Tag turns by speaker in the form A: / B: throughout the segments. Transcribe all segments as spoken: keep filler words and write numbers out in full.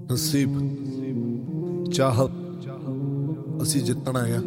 A: ਨਸੀਬ ਚਾਹਤ ਅਸੀਂ ਜਿੱਤਣ ਆਏ ਆ,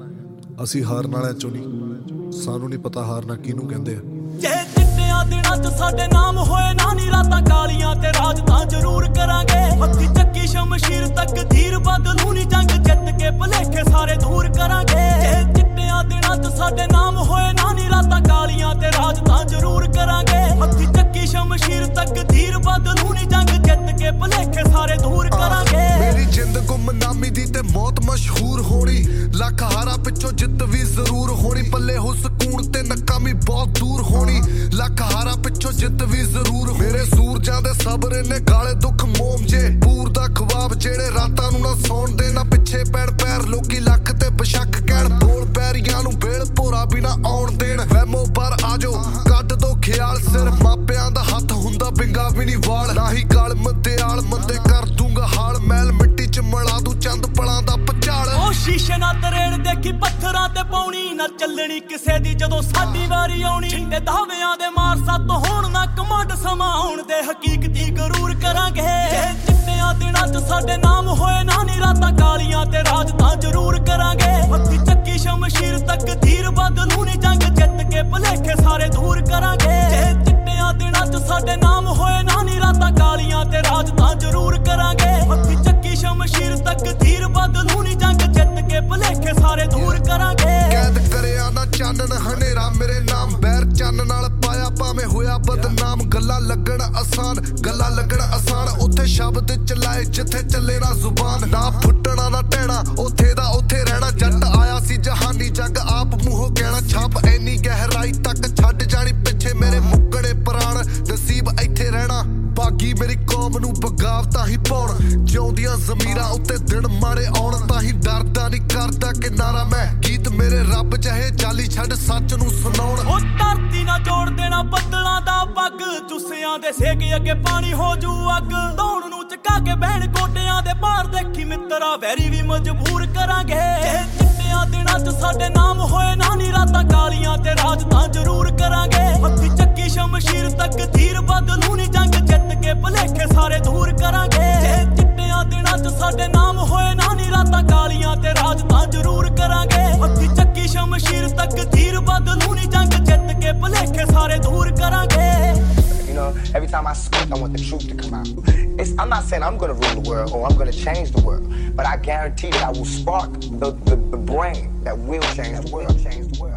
A: ਅਸੀਂ ਹਾਰਨ ਵਾਲਿਆਂ ਚੋਂ ਨਹੀਂ। ਸਾਨੂੰ ਨਹੀਂ ਪਤਾ ਹਾਰਨਾ ਕਿਹਨੂੰ ਕਹਿੰਦੇ ਆ।
B: ਜੇ ਚਿੱਟਿਆਂ ਦਿਨਾਂ ਚ ਸਾਡੇ ਨਾਮ ਹੋਏ ਨਾ ਨੀ ਰਾਤਾਂ ਕਾਲੀਆਂ ਤੇ ਰਾਜ ਤਾਂ ਜ਼ਰੂਰ ਕਰਾਂਗੇ। ਹੱਥੀ ਚੱਕੀ ਸ਼ਮਸ਼ੀਰ ਤੱਕ ਧੀਰ ਬਦਲੂ ਨੀ ਜੰਗ ਜਿੱਤ ਕੇ ਭਲੇਖੇ ਸਾਰੇ ਦੂਰ ਕਰਾਂਗੇ। ਜੇ ਚਿੱਟਿਆਂ ਦਿਨਾਂ ਚ ਸਾਡੇ ਨਾਮ ਹੋਏ ਨਾ ਨੀ ਰਾਤਾਂ ਕਾਲੀਆਂ ਤੇ ਰਾਜ ਤਾਂ ਜ਼ਰੂਰ ਕਰਾਂਗੇ। ਹੱਥੀ ਚੱਕੀ ਸ਼ਮਸ਼ੀਰ ਤੱਕ ਧੀਰ ਬਦਲੂ ਨੀ ਜੰਗ ਜਿੱਤ ਕੇ ਭਲੇਖੇ ਸਾਰੇ ਦੂਰ ਕਰਾਂਗੇ।
C: ਮੇਰੀ ਜਿੰਦ ਗੁੰਮਨਾਮੀ ਦੀ ਤੇ ਮੌਤ ਮਸ਼ਹੂਰ ਹੋਣੀ, ਲੱਖ ਹਾਰਾਂ ਪਿੱਛੋਂ ਜਿੱਤ ਵੀ ਜ਼ਰੂਰ ਹੋਣੀ। ਪੱਲੇ ਹੋ ਸਕੂਨ ਤੇ ਨਕਾਮੀ ਬਹੁਤ ਦੂਰ ਹੋਣੀ, ਲੱਖ ਹਾਰਾਂ ਪਿੱਛੋਂ ਜਿੱਤ ਵੀ ਜ਼ਰੂਰ। ਮੇਰੇ ਸੂਰਜਾਂ ਦੇ ਸਬਰ ਨੇ ਗਾਲੇ ਦੁੱਖ ਮੋਮ ਜੇ ਪੂਰ ਦਾ ਖਵਾਬ ਜਿਹੜੇ ਰਾਤਾਂ ਨੂੰ ਨਾ ਸੌਣ ਦੇ ਨਾ ਪਿੱਛੇ ਪੈਣ ਪੈਰ ਲੋਕੀ ਲੱਖ ਤੇ ਬਸ਼ੱਕ ਕਹਿਣ। ਬੋਲ ਪੈਰੀਆਂ ਨੂੰ ਵੇਲ ਭੋਰਾ ਵੀ ਨਾ ਆਉਣ ਦੇਣ। ਵਹਿਮੋ ਪਰ ਆਜੋ ਕੱਢ ਦੋ ਖਿਆਲ ਸਿਰ ਮਾਪਿਆਂ ਦਾ ਹੱਥ ਹੁੰਦਾ ਬਿੰਗਾ ਵੀ ਨਹੀਂ ਵਾਲ। ਨਾ ਹੀ ਗਲ ਮਦਿਆਲ ਮੰਦੇ ਕਰ ਦੂੰਗਾ ਹਾਲ ਮੈਲ ਮਿੱਟੀ ਚ ਮਲਾ ਦੂ ਚੰਦ ਪਲਾਂ ਦਾ ਪਚਾਲ।
B: ਉਹ ਸ਼ੀਸ਼ੇ ਨਾ ਤਰੇੜ ਦੇਖੀ ਪੱਥਰਾਂ ਤੇ ਪਾਉਣੀ ਨਾ ਚੱਲਣੀ ਕਿਸੇ ਦੀ ਜਦੋਂ ਸਾਡੀ ਵਾਰੀ ਆਉਣੀ। ਛਿੰਡੇ ਦਾਅਵਿਆਂ ਦੇ ਮਾਰ ਸੱਤ ਹੋਣ ਨਾ ਕਮੰਡ ਸਮਾਂ ਆਉਣ ਦੇ ਹਕੀਕਤੀ ਗਰੂਰ ਕਰਾਂਗੇ। ਜੇ ਚਿੱਟਿਆਂ ਦਿਨਾਂ ਚ ਸਾਡੇ ਨਾਮ ਹੋਏ ਨਾ ਨੀ ਰਾਤਾਂ ਕਾਲੀਆਂ ਤੇ ਰਾਜ ਤਾਂ ਜ਼ਰੂਰ ਕਰਾਂਗੇ। ਹੱਥੀ ਚੱਕੀ ਸ਼ਮਸ਼ੀਰ ਤੱਕ ਧੀਰ ਬਦਲੂ ਨੀ ਜੰਗ ਜਿੱਤ ਕੇ ਭਲੇਖੇ ਸਾਰੇ ਦੂਰ ਕਰਾਂਗੇ। ਜੇ ਚਿੱਟਿਆਂ ਦਿਨਾਂ ਚ ਸਾਡੇ ਨਾਮ ਹੋਏ ਨਾ ਨੀ ਰਾਤਾਂ ਕਾਲੀਆਂ ਤੇ ਰਾਜ ਤਾਂ ਜ਼ਰੂਰ ਕਰਾਂਗੇ। ਹੱਥੀ ਚੱਕੀ ਸ਼ਮਸ਼ੀਰ ਤੱਕ ਧੀਰ ਬਦਲੂ ਨੀ ਜੰਗ ਜਿੱਤ ਕੇ ਭਲੇਖੇ ਸਾਰੇ ਦੂਰ ਕਰਾਂਗੇ।
C: ਕੈਦ ਕਰਿਆ ਨਾ ਚਾਨਣ ਹਨੇਰਾ ਮੇਰੇ ਨਾਮ ਬੈਰ ਚੰਨ ਨਾਲ ਪਾਇਆ ਭਾਵੇਂ ਹੋਇਆ ਬਦਨਾਮ। ਗੱਲਾਂ ਲੱਗਣ ਆਸਾਨ ਗੱਲਾਂ ਲੱਗਣ ਆਸਾਨ ਉੱਥੇ ਸ਼ਬਦ ਚਲਾਏ ਜਿੱਥੇ ਚੱਲੇ ਨਾ ਜ਼ੁਬਾਨ। ਨਾ ਫੁੱਟਣਾ ਨਾ ਟਹਿਣਾ ਉੱਥੇ ਦਾ ਉੱਥੇ ਰਹਿਣਾ। ਜੱਟ ਆਇਆ ਸੀ ਜਹਾਨੀ ਜੱਗ ਆਪ ਮੂੰਹੋਂ ਕਹਿਣਾ। ਛਾਪ ਐਨੀ ਗਹਿਰਾਈ ਤੱਕ ਛੱਡ ਜਾਣੀ ਪਿੱਛੇ ਮੇਰੇ ਮੁੱਕਣੇ ਪ੍ਰਾਣ ਨਸੀਬ ਇੱਥੇ ਰਹਿਣਾ। ਬਾਗੀ ਮੇਰੀ ਕੌਮ ਨੂੰ ਬਗਾਵਤਾਂ ਹੀ ਪਾਉਣ ਜਿਉਂਦੀਆਂ ਜ਼ਮੀਰਾਂ ਉੱਤੇ ਦਿਨ ਮਾੜੇ ਆਉਣ। ਤਾਂ ਹੀ ਡਰਦਾ ਨਹੀਂ ਕਰਦਾ ਕਿਨਾਰਾ ਮੈਂ ਗੀਤ ਮੇਰੇ ਰੱਬ ਚਾਹੇ ਜਾਲੀ ਛੱਡ ਸੱਚ ਨੂੰ ਸੁਣਾਉਣ।
B: ਉਹ ਧਰਤੀ ਨਾ ਜੋੜ ਦੇਣਾ ਬੱਦਲਾਂ ਦਾ ਪੱਗ ਚੁੱਸਿਆਂ ਦੇ ਸੇਕ ਅੱਗੇ ਪਾਣੀ ਹੋ ਜੂ ਅੱਗ। ਦੌੜ ਨੂੰ ਚਕਾ ਕੇ ਬਹਿਣ ਕੋਟਿਆਂ ਦੇ ਪਾਰ ਦੇਖੀ ਮਿੱਤਰਾ ਵੈਰੀ ਵੀ ਮਜਬੂਰ ਕਰਾਂਗੇ। ਚਿੱਟਿਆਂ ਦਿਨਾਂ ਚ ਸਾਡੇ ਨਾਮ ਹੋਏ ਨਾ ਨੀ ਰਾਤਾਂ ਕਾਲੀਆਂ ਤੇ ਰਾਜ ਤਾਂ ਜ਼ਰੂਰ ਕਰਾਂਗੇ। ਹੱਥੀ ਚੱਕੀ ਸ਼ਮਸ਼ੀਰ ਤੱਕ ਧੀਰ ਬਦਲੂ ਨੀ ਜੰਗ ਜਿੱਤ ਕੇ ਭਲੇਖੇ ਸਾਰੇ ਦੂਰ ਕਰਾਂਗੇ। ਜੇ ਚਿੱਟਿਆਂ ਦਿਨਾਂ ਚ ਸਾਡੇ ਨਾਮ ਹੋਏ ਨਾ ਨੀ ਰਾਤਾਂ ਕਾਲੀਆਂ ਤੇ ਰਾਜ ਤਾਂ ਜ਼ਰੂਰ ਕਰਾਂਗੇ। ਹੱਥੀ ਚੱਕੀ ਸ਼ਮਸ਼ੀਰ ਤੱਕ ਧੀਰ ਬਦਲੂ ਨੀ ਜੰਗ ਜਿੱਤ ਕੇ ਭਲੇਖੇ ਸਾਰੇ ਦੂਰ ਕਰਾਂਗੇ।
D: You know, every time I speak, I want the truth to come out. It's, I'm not saying I'm going to rule the world or I'm going to change the world, but I guarantee that I will spark the, the, the brain that will change the world. Change the world.